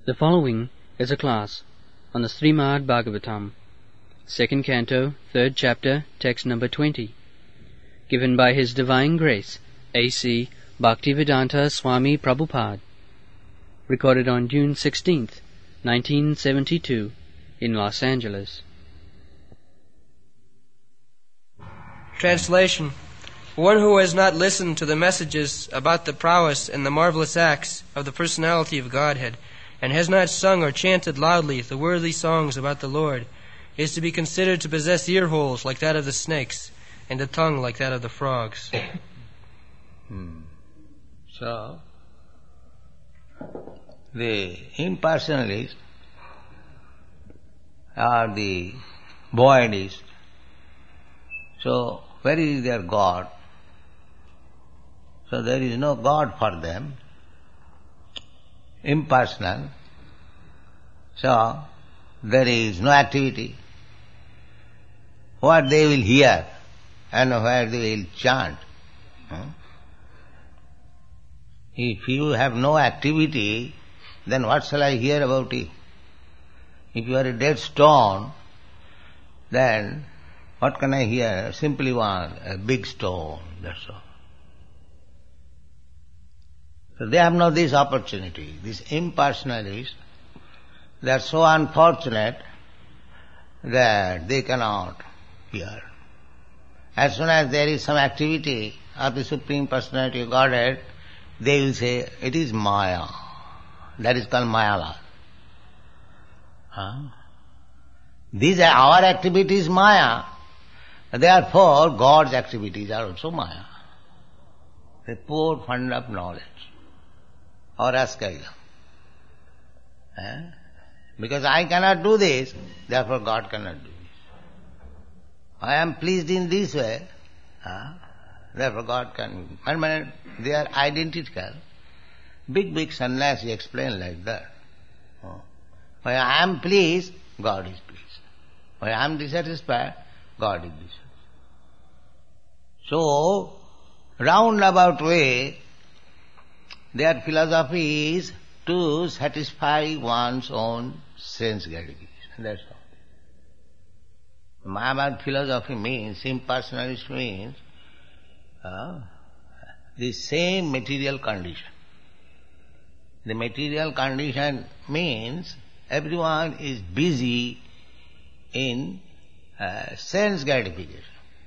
The following is a class on the Srimad Bhagavatam, 2nd Canto, 3rd Chapter, text number 20, given by His Divine Grace, A.C. Bhaktivedanta Swami Prabhupada, recorded on June 16th, 1972, in Los Angeles. Translation. One who has not listened to the messages about the prowess and the marvelous acts of the personality of Godhead, and has not sung or chanted loudly the worthy songs about the Lord, is to be considered to possess ear holes like that of the snakes, and a tongue like that of the frogs. So, the impersonalists are the voidists. So, where is their God? So there is no God for them. Impersonal. So, there is no activity. What they will hear and where they will chant. If you have no activity, then what shall I hear about you? If you are a dead stone, then what can I hear? Simply one, a big stone, that's all. So they have not this opportunity. These impersonalists, they are so unfortunate that they cannot hear. As soon as there is some activity of the Supreme Personality of Godhead, they will say, it is Maya. That is called Mayala. These are our activities, Maya. Therefore, God's activities are also Maya. The poor fund of knowledge. Or askaila. Because I cannot do this, therefore God cannot do this. I am pleased in this way, therefore God can. And they are identical. Big sannyasi explain like that. When I am pleased, God is pleased. When I am dissatisfied, God is dissatisfied. So, roundabout way, their philosophy is to satisfy one's own sense gratification. That's all. Mayavad philosophy means, impersonalist means, the same material condition. The material condition means everyone is busy in sense gratification.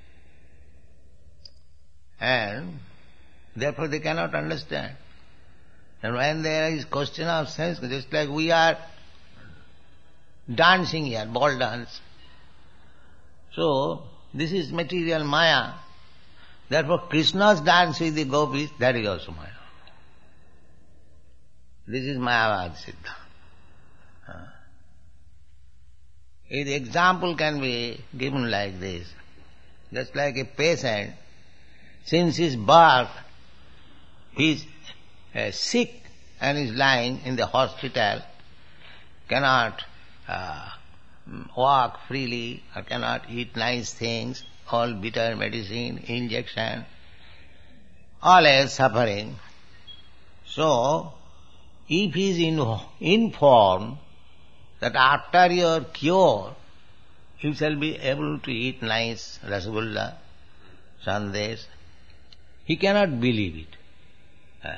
And therefore they cannot understand. And when there is question of sense, just like we are dancing here, ball dance. So, this is material Maya. Therefore, Krishna's dance with the gopis, that is also Maya. This is Mayavad Siddha. The example can be given like this. Just like a patient, since his birth, he is sick and is lying in the hospital, cannot walk freely or cannot eat nice things, all bitter medicine, injection, all else suffering. So, if he is informed that after your cure, you shall be able to eat nice rasgulla, sandesh, he cannot believe it.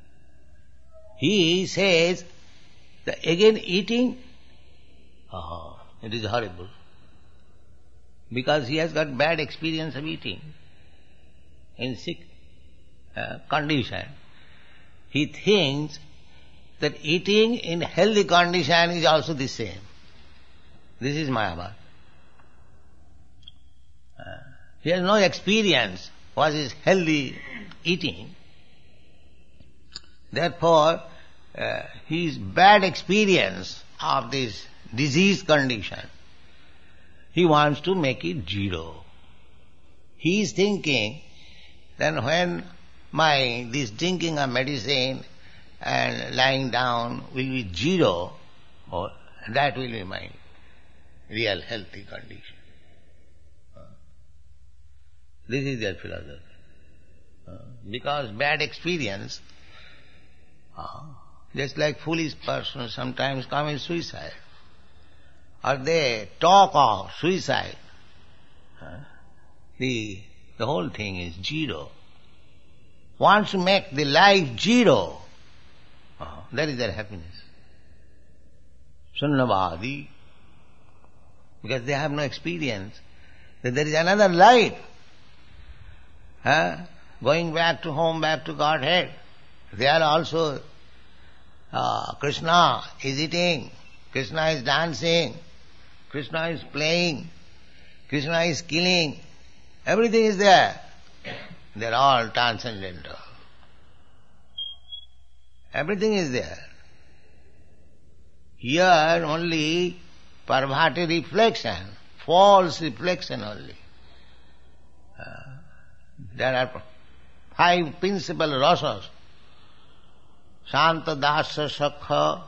He says that again eating, it is horrible. Because he has got bad experience of eating in sick condition. He thinks that eating in healthy condition is also the same. This is Mayavad. He has no experience what is healthy eating. Therefore, his bad experience of this disease condition, he wants to make it zero. He is thinking, then when this drinking of medicine and lying down will be zero, that will be my real healthy condition. This is their philosophy. Because bad experience Just like foolish persons sometimes commit suicide, or they talk of suicide. The whole thing is zero. Wants to make the life zero. That is their happiness. Sunnavadi. Because they have no experience that there is another life. Going back to home, back to Godhead. They are also Krishna is eating, Krishna is dancing, Krishna is playing, Krishna is killing. Everything is there. They are all transcendental. Everything is there. Here only perverted reflection, false reflection only. There are 5 principal rasas. Shanta, Dasya, Sakha,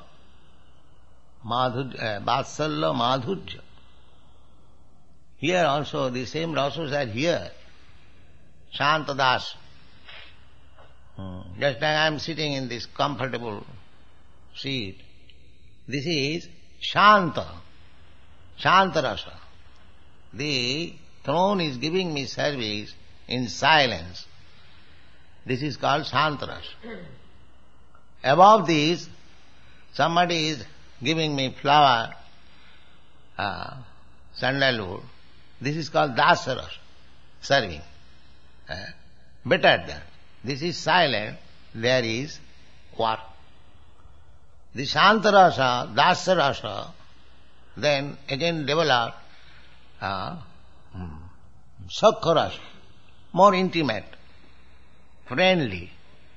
Vatsalya, Madhurya. Here also the same rasas are here. Shanta, Dasya. Just like I am sitting in this comfortable seat. This is Shanta, Shanta rasa. The throne is giving me service in silence. This is called Shanta rasa. Above this, somebody is giving me flower, sandalwood. This is called Dasya rasa, serving. Better than. This is silent, there is work. The Shanta rasa, Dasya rasa, then again develop Sakha rasa, more intimate, friendly.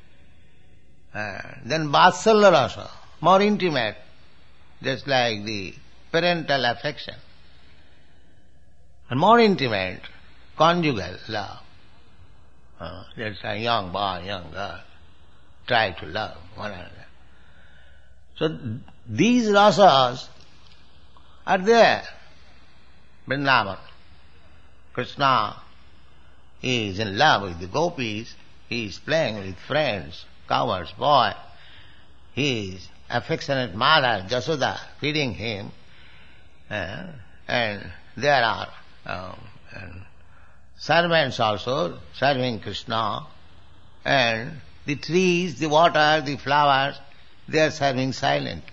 Then Vatsalya rasa, more intimate, just like the parental affection. And more intimate, conjugal love. That's a young boy, young girl, try to love one another. So these rasas are there. Vrindavan. Krishna is in love with the gopis, he is playing with friends, cowards, boy. His affectionate mother, Jasoda, feeding him, and there are servants also serving Krishna, and the trees, the water, the flowers, they are serving silently.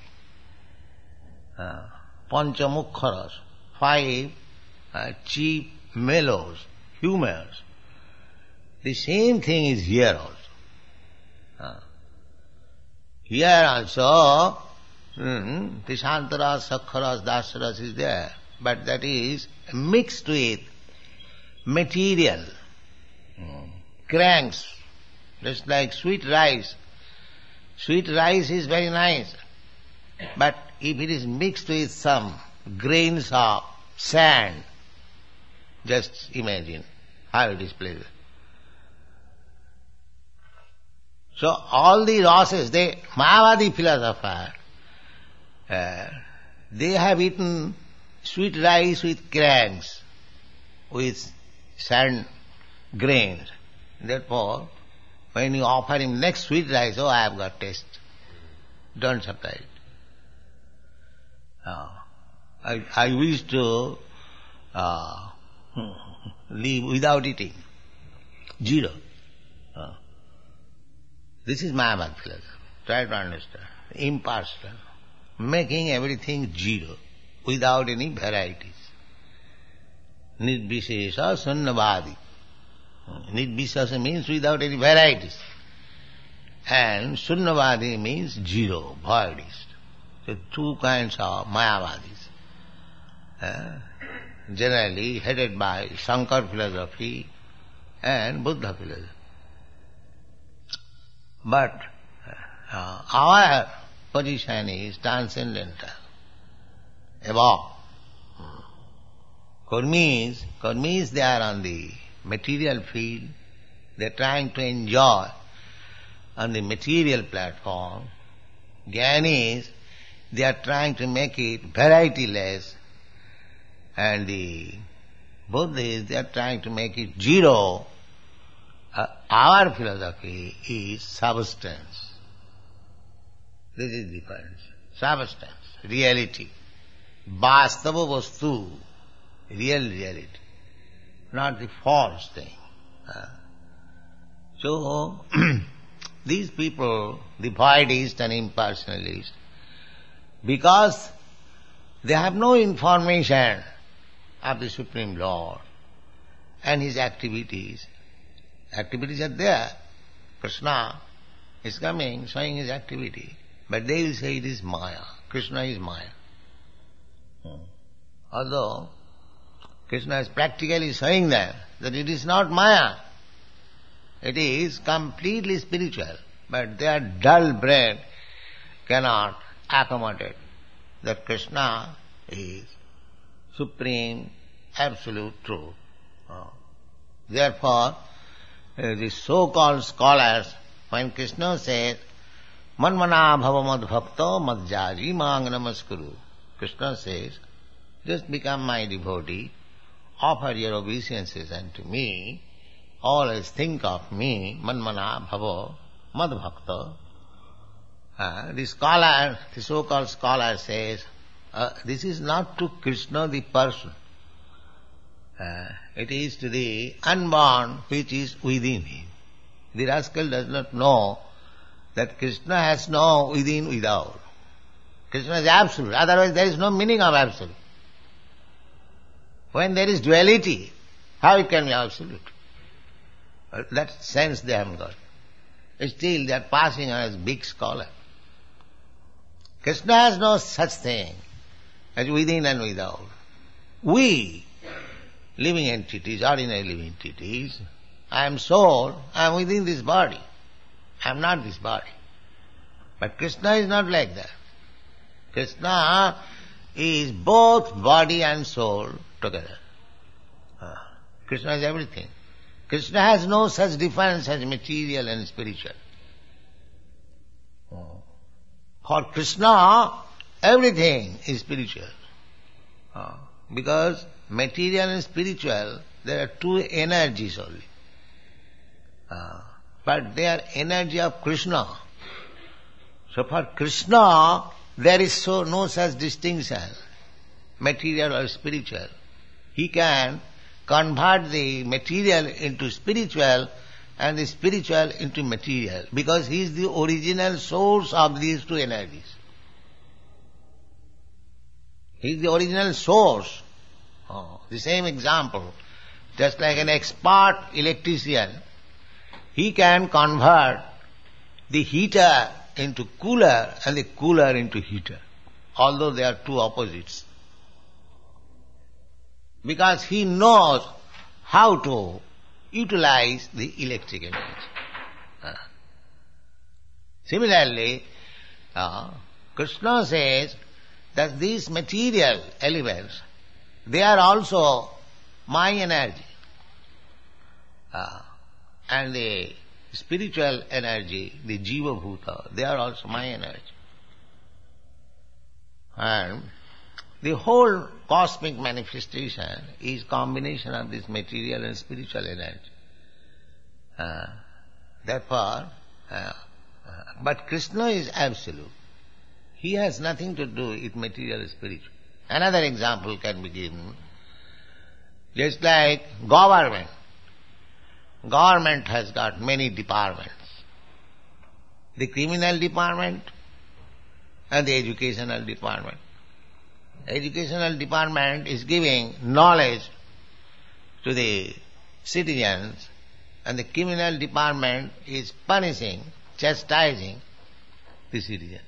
Panchamukharas, 5 chief mellows, humors. The same thing is here also. Here also, the Shantaras, Sakharas, Dasaras is there, but that is mixed with material, cranks, just like sweet rice. Sweet rice is very nice, but if it is mixed with some grains of sand, just imagine how it is pleasant. So all the rasas, Mayavadi philosopher, they have eaten sweet rice with cranks, with sand grains. Therefore, when you offer him next sweet rice, oh, I have got taste. Don't supply it. I wish to live without eating. Zero. This is Mayavad philosophy. Try to understand. Impartial. Making everything zero, without any varieties. Nirvishesha sunnavadi. Nirvishesha means without any varieties. And sunnavadi means zero, voidist. So 2 kinds of Mayavadis. Generally headed by Shankar philosophy and Buddha philosophy. But our position is transcendental, above. Kurmis, they are on the material field, they are trying to enjoy on the material platform. Jnanis, they are trying to make it varietyless, and the Buddhists, they are trying to make it zero. Our philosophy is substance. This is difference. Substance, reality. Vastava vastu, real reality. Not the false thing. So, these people, the voidist and impersonalist, because they have no information of the Supreme Lord and His activities. Activities are there. Krishna is coming, showing His activity. But they will say it is Maya. Krishna is Maya. Although Krishna is practically showing them that it is not Maya. It is completely spiritual. But their dull brain cannot accommodate that Krishna is supreme, absolute truth. Therefore, the so-called scholars, when Krishna says, Manmana bhava mad bhakta madhyaji mang namaskuru, Krishna says, just become my devotee, offer your obeisances unto me, always think of me, Manmana bhava mad bhakta. The scholar, the so-called scholar says, this is not to Krishna the person. It is to the unborn which is within him. The rascal does not know that Krishna has no within, without. Krishna is absolute, otherwise there is no meaning of absolute. When there is duality, how it can be absolute? That sense they haven't got. Still they are passing on as big scholar. Krishna has no such thing as within and without. We, living entities, ordinary living entities, I am soul, I am within this body. I am not this body. But Krishna is not like that. Krishna is both body and soul together. Krishna is everything. Krishna has no such difference as material and spiritual. For Krishna, everything is spiritual. Because material and spiritual, there are two energies only. But they are energy of Krishna. So for Krishna, there is no such distinction, material or spiritual. He can convert the material into spiritual and the spiritual into material, because he is the original source of these two energies. He is the original source. The same example, just like an expert electrician, he can convert the heater into cooler and the cooler into heater, although they are two opposites. Because he knows how to utilize the electric energy. Similarly, Krishna says that these material elements, they are also my energy. And the spiritual energy, the Jiva Bhuta, they are also my energy. And the whole cosmic manifestation is combination of this material and spiritual energy. Therefore, but Krishna is absolute. He has nothing to do with material and spiritual. Another example can be given. Just like government. Government has got many departments. The criminal department and the educational department. Educational department is giving knowledge to the citizens, and the criminal department is punishing, chastising the citizen.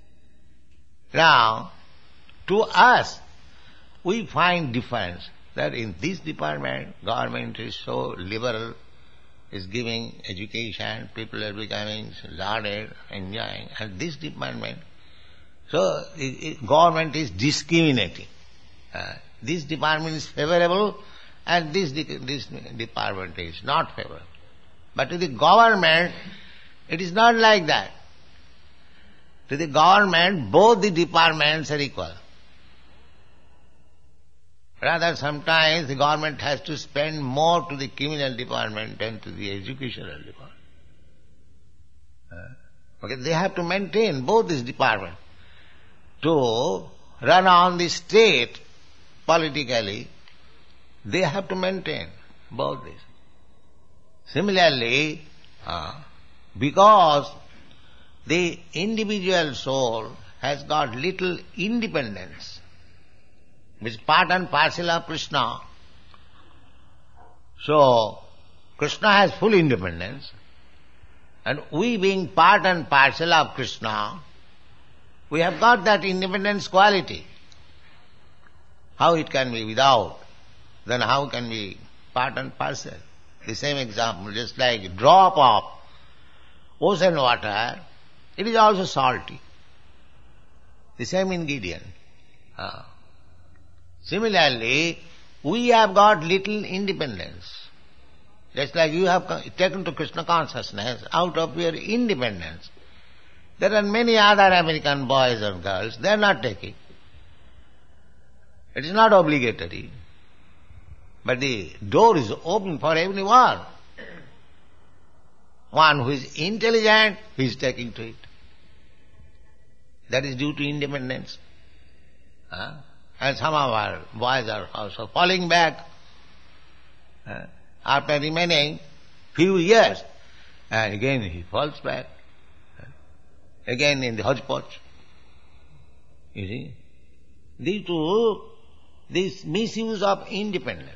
Now, to us, we find difference that in this department, government is so liberal, is giving education, people are becoming learned, enjoying, and this department, so government is discriminating. This department is favorable and this department is not favorable. But to the government, it is not like that. To the government, both the departments are equal. Rather, sometimes the government has to spend more to the criminal department than to the educational department. Okay, they have to maintain both these departments. To run on the state politically, they have to maintain both these. Similarly, because the individual soul has got little independence, which is part and parcel of Krishna. So, Krishna has full independence, and we being part and parcel of Krishna, we have got that independence quality. How it can be without? Then how can be part and parcel? The same example, just like a drop of ocean water, it is also salty. The same ingredient. Similarly, we have got little independence. Just like you have taken to Krishna consciousness out of your independence. There are many other American boys or girls, they are not taking. It is not obligatory. But the door is open for everyone. One who is intelligent, he is taking to it. That is due to independence. And some of our boys are also falling back after remaining few years, and again he falls back. Again in the hodgepodge. You see? Due to this misuse of independence.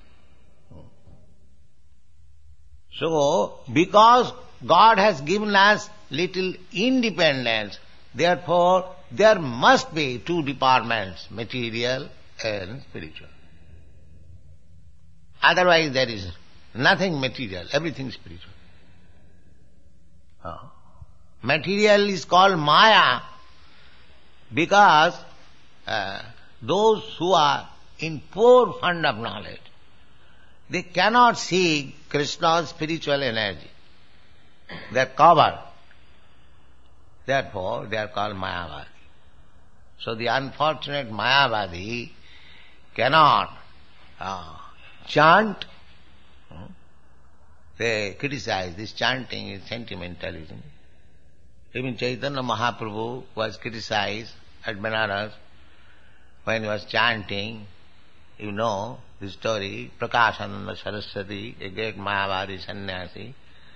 So, because God has given us little independence, therefore there must be two departments, material and spiritual. Otherwise there is nothing material, everything spiritual. Material is called Maya because those who are in poor fund of knowledge, they cannot see Krishna's spiritual energy. They are covered. Therefore, they are called Mayavadi. So the unfortunate Mayavadi cannot chant. They criticize this chanting is sentimentalism. Even Chaitanya Mahaprabhu was criticized at Banaras when he was chanting. You know the story, Prakashananda Saraswati, a great Mayavadi sannyasi.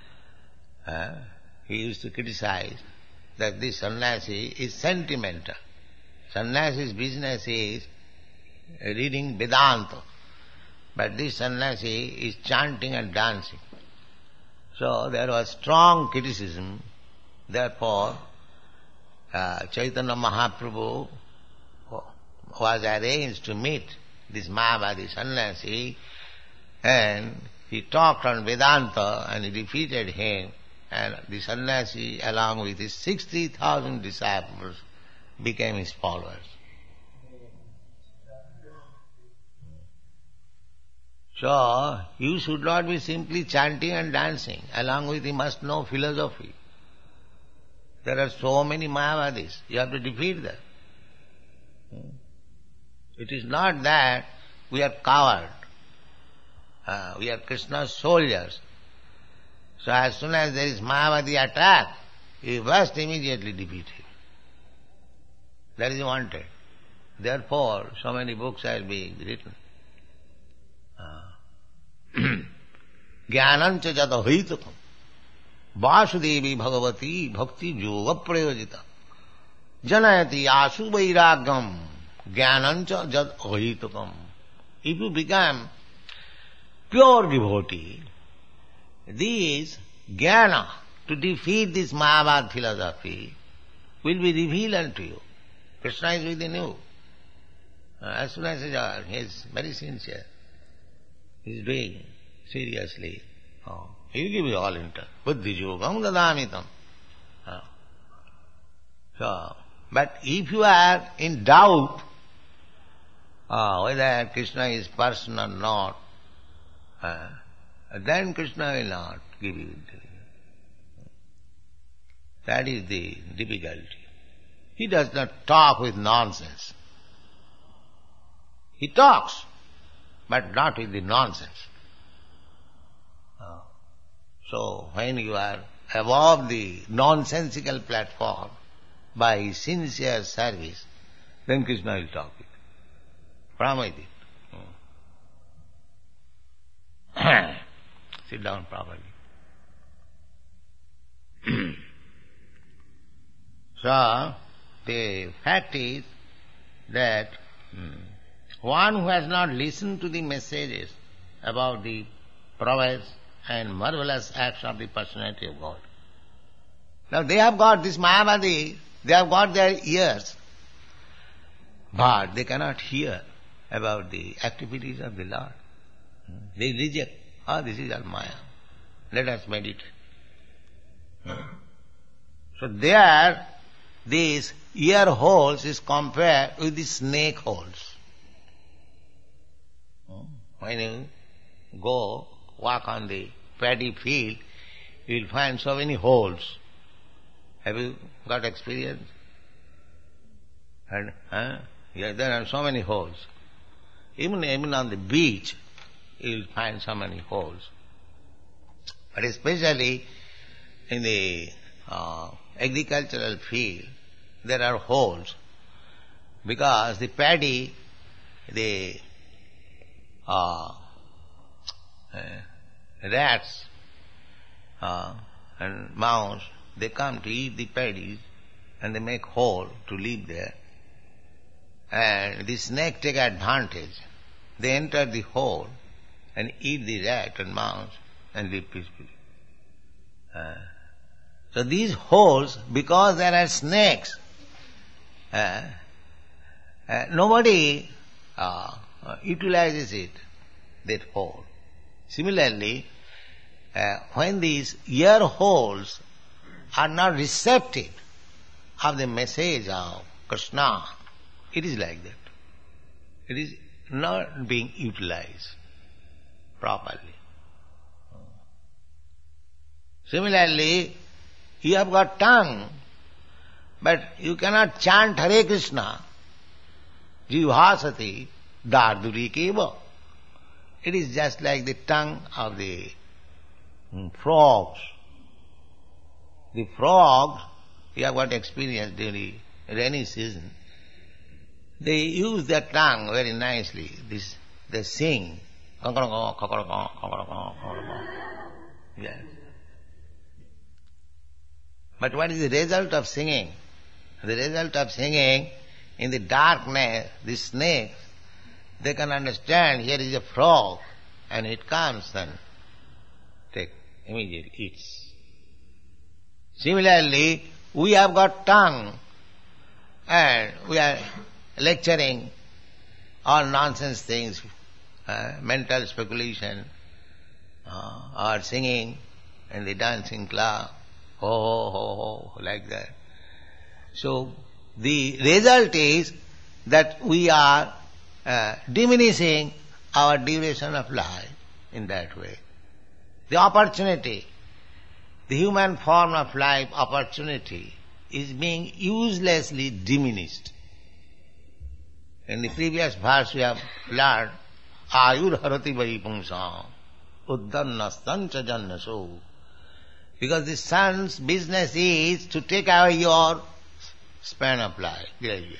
He used to criticize that this sannyasi is sentimental. Sannyasi's business is reading Vedanta, but this sannyasi is chanting and dancing. So there was strong criticism. Therefore, Chaitanya Mahaprabhu was arranged to meet this Mayavadi sannyasi, and he talked on Vedanta and he defeated him, and the sannyasi along with his 60,000 disciples became his followers. So, you should not be simply chanting and dancing. Along with you must know philosophy. There are so many Mayavadis. You have to defeat them. It is not that we are coward. We are Krishna's soldiers. So as soon as there is Mayavadi attack, you must immediately defeat him. That is wanted. Therefore, so many books are being written. Jnanancha jata hitukam Vasudevi Bhagavati Bhakti Yoga Prayojita Janayati Asu Vairagam Jnanancha jat ahitukam. If you become pure devotee, this jnana, to defeat this Mayavad philosophy, will be revealed unto you. Krishna is within you. As soon as he is very sincere, he is doing seriously. He will give you all in turn. Buddhi yogam dadamitam. So, but if you are in doubt whether Krishna is person or not, then Krishna will not give you intelligence. That is the difficulty. He does not talk with nonsense. He talks, but not with the nonsense. So when you are above the nonsensical platform by his sincere service, then Krishna will talk with him. Promise it. Sit down properly. So, the fact is that one who has not listened to the messages about the prowess and marvelous acts of the personality of God. Now they have got this Mayavadi, they have got their ears, but they cannot hear about the activities of the Lord. They reject, this is all Maya. Let us meditate. So there, these ear holes is compared with the snake holes. When you go walk on the paddy field, you will find so many holes. Have you got experience? And yeah, there are so many holes. Even on the beach, you will find so many holes. But especially in the agricultural field, there are holes because the paddy, the rats and mouse, they come to eat the paddies and they make hole to live there. And the snake take advantage. They enter the hole and eat the rat and mouse and live peacefully. So these holes, because there are snakes, nobody utilizes it, that hole. Similarly, when these ear holes are not receptive of the message of Krishna, it is like that. It is not being utilized properly. Similarly, you have got tongue, but you cannot chant Hare Krishna. Jivhasati darduri keva. It is just like the tongue of the frogs. The frogs, you have got experience during the rainy season. They use their tongue very nicely. They sing. Yes. But what is the result of singing? The result of singing, in the darkness, the snakes, they can understand here is a frog, and it comes and immediately eats. Similarly, we have got tongue, and we are lecturing all nonsense things, mental speculation, or singing in the dancing club, ho, ho, ho, ho, like that. So, the result is that we are diminishing our duration of life in that way. The opportunity, the human form of life opportunity is being uselessly diminished. In the previous verse we have learned, Ayur harati vaipungsam, uddannastancha jannaso. Because the sun's business is to take away your span of life gradually.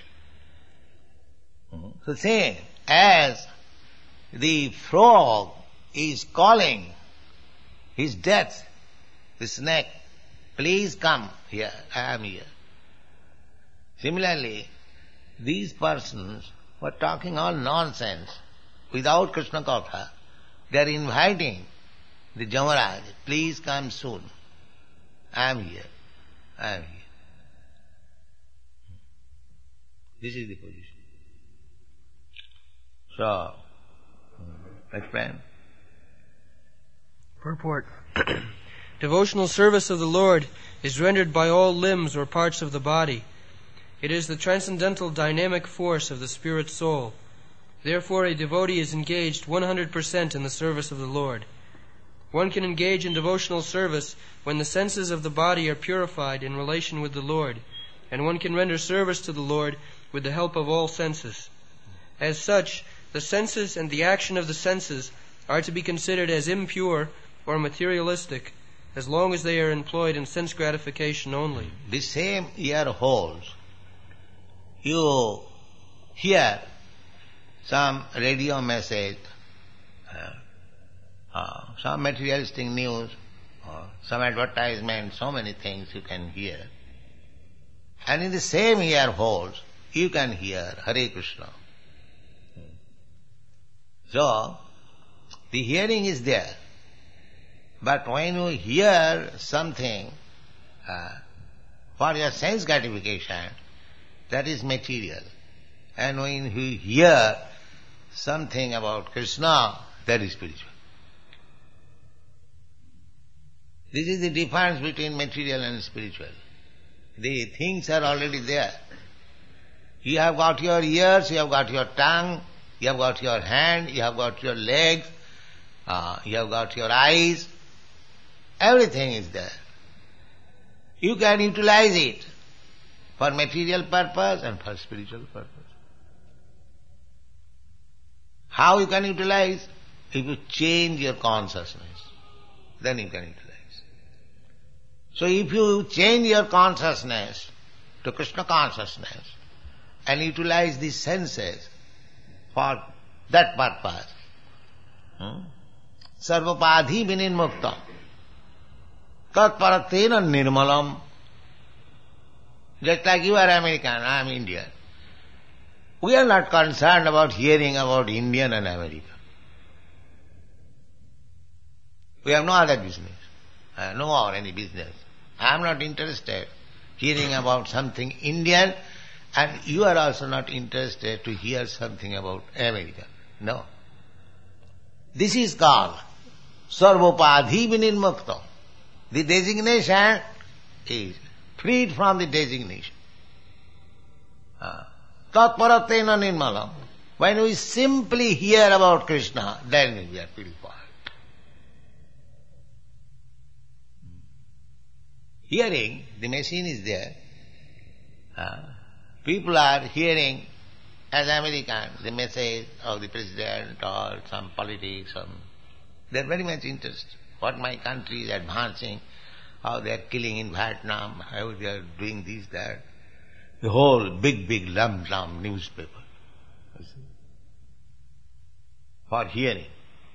So same as the frog is calling his death, the snake, please come here, I am here. Similarly, these persons who are talking all nonsense without Krishna Katha, they are inviting the Jamaraj, please come soon. I am here. I am here. This is the position. So, explain. Purport. Devotional service of the Lord is rendered by all limbs or parts of the body. It is the transcendental dynamic force of the spirit soul. Therefore, a devotee is engaged 100% in the service of the Lord. One can engage in devotional service when the senses of the body are purified in relation with the Lord, and one can render service to the Lord with the help of all senses. As such, the senses and the action of the senses are to be considered as impure or materialistic, as long as they are employed in sense gratification only. The same ear holes. You hear some radio message, some materialistic news, or some advertisement, so many things you can hear. And in the same ear holes, you can hear Hare Krishna. So, the hearing is there. But when you hear something for your sense gratification, that is material. And when you hear something about Krishna, that is spiritual. This is the difference between material and spiritual. The things are already there. You have got your ears, you have got your tongue, you have got your hand, you have got your legs, you have got your eyes. Everything is there. You can utilize it for material purpose and for spiritual purpose. How you can utilize? If you change your consciousness, then you can utilize. So if you change your consciousness to Krishna consciousness and utilize the senses for that purpose, sarvapadhi vininmuktam tatparatena nirmalam. Just like you are American, I am Indian. We are not concerned about hearing about Indian and American. We have no other business, no more any business. I am not interested hearing about something Indian, and you are also not interested to hear something about American. No. This is called sarvopadhi vinirmuktam. The designation is freed from the designation. Tatparatena nirmalam. When we simply hear about Krishna, then we are purified. Hearing, the machine is there. People are hearing, as American, the message of the president or some politics. They are very much interested. What my country is advancing, how they are killing in Vietnam, how they are doing this, that. The whole big lump newspaper. For hearing.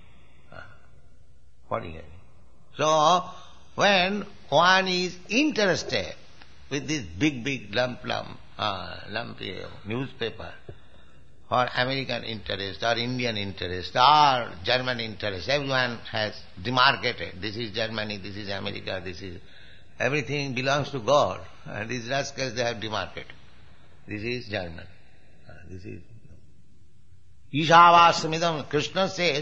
For hearing. So, when one is interested with this big lumpy newspaper, or American interest, or Indian interest, or German interest, everyone has demarcated. This is Germany, this is America, this is... Everything belongs to God. And these rascals, they have demarcated. This is German. This is... Ishavasmidam, Krishna says,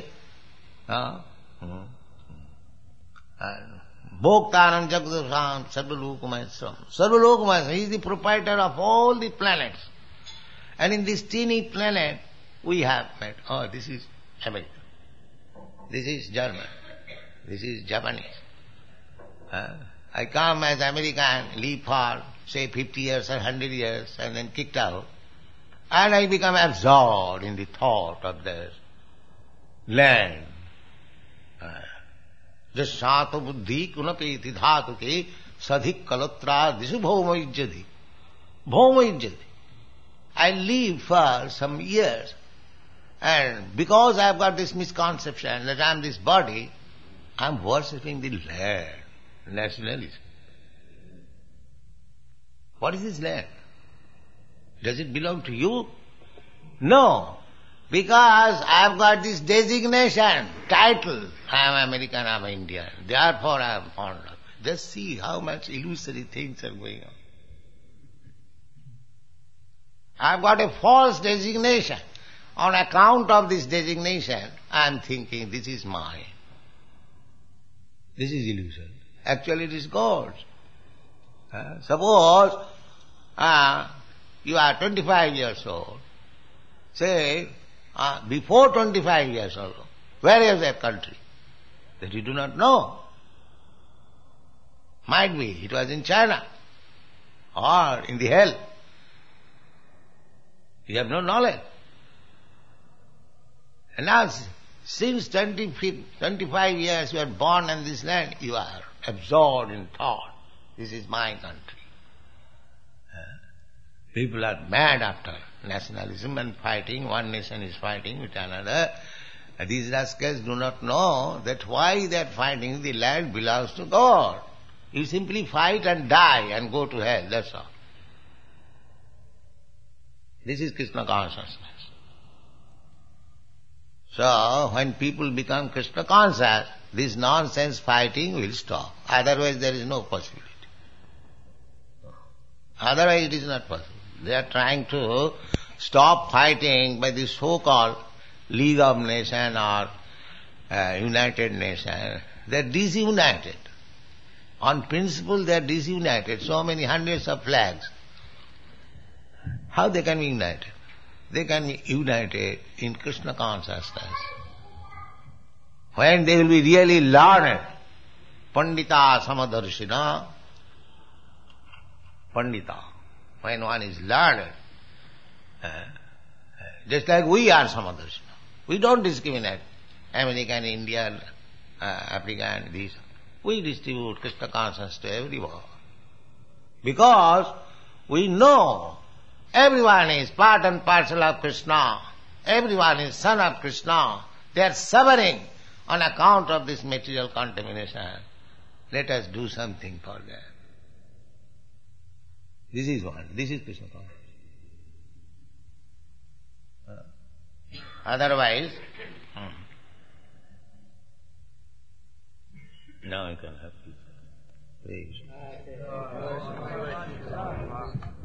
Bhoktanam Jagdusam Sarvalokamayasam. Sarvalokamayasam, he is the proprietor of all the planets. And in this teeny planet, we have met, this is America. This is German. This is Japanese. I come as American, live for, say, 50 years or 100 years, and then kicked out. And I become absorbed in the thought of this land. Jasata buddhi kunapeti dhatuke sadhik kalatra disu bhaumaijjati. Bhaumaijjati. I live for some years, and because I have got this misconception that I am this body, I am worshipping the land, nationalism. What is this land? Does it belong to you? No, because I have got this designation, title, I am American, I am Indian, therefore I am fond of it. Just see how much illusory things are going on. I have got a false designation. On account of this designation, I am thinking this is mine. This is illusion. Actually it is God's. Suppose you are 25 years old. Say, before 25 years old, where is that country? That you do not know. Might be, it was in China or in the hell. You have no knowledge. And now, since 25 years you are born in this land, you are absorbed in thought. This is my country. People are mad after nationalism and fighting. One nation is fighting with another. These rascals do not know that why they are fighting. The land belongs to God. You simply fight and die and go to hell, that's all. This is Krishna consciousness. So, when people become Krishna conscious, this nonsense fighting will stop. Otherwise there is no possibility. Otherwise it is not possible. They are trying to stop fighting by the so-called League of Nations or United Nations. They are disunited. On principle they are disunited. So many hundreds of flags. How they can be united? They can be united in Krishna consciousness. When they will be really learned, Pandita Samadarshina, Pandita, when one is learned, just like we are Samadarshina. We don't discriminate American, Indian, African, these. We distribute Krishna consciousness to everyone. Because we know everyone is part and parcel of Krishna. Everyone is son of Krishna. They are suffering on account of this material contamination. Let us do something for them. This is one. This is Krishna consciousness. Otherwise, now I can have peace. Praise.